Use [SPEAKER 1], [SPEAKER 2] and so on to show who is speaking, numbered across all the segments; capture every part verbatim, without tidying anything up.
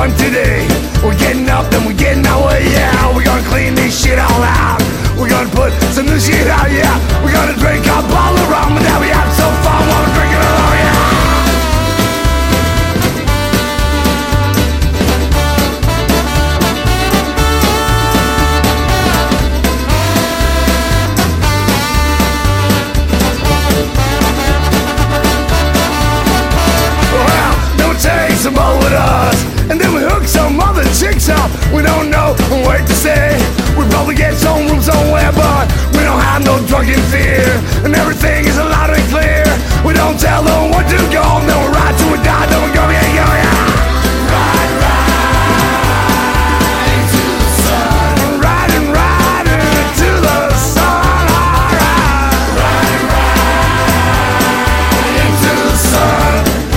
[SPEAKER 1] fun today. We're getting up, then we're getting our way out. We're gonna clean this shit all out. We're gonna put some new shit out, yeah. We're gonna drink a bottle of rum, and now we have so fun while we're drinking along, yeah. Some ball with us, and then we hook some other chicks up. We don't know what to say. We probably get some room somewhere, but we don't have no drunken fear, and everything is loud and clear. We don't tell them what to go, then we ride till we die, then we go, yeah, yeah, yeah. Ride, ride into the sun. Ride and ride into the sun. Ride, ride, ride into the sun.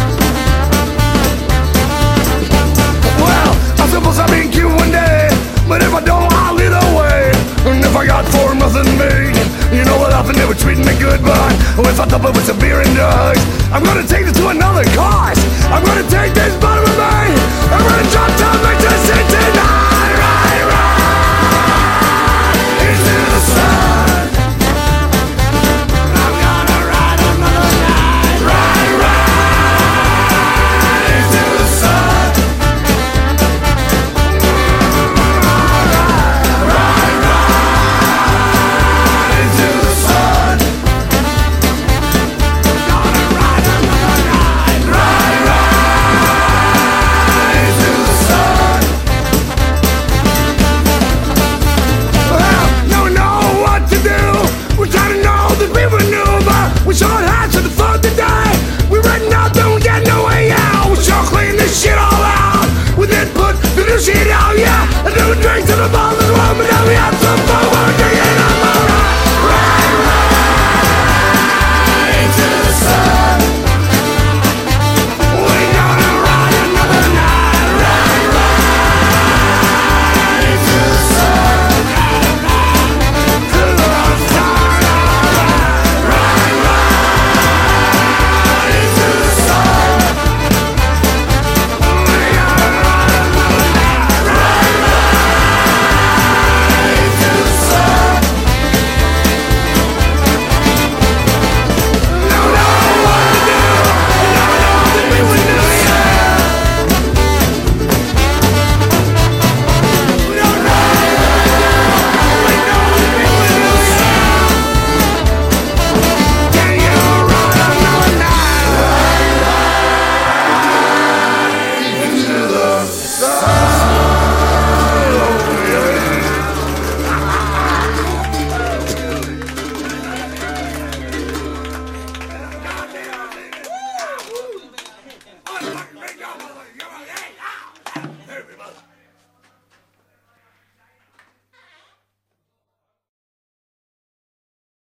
[SPEAKER 1] Suppose I'll be cute one day, but if I don't, I'll either way. And if I got four nothing me, you know what happened, they were treating me good, but if I top it with some beer and drugs, I'm gonna take it to another cause. I'm gonna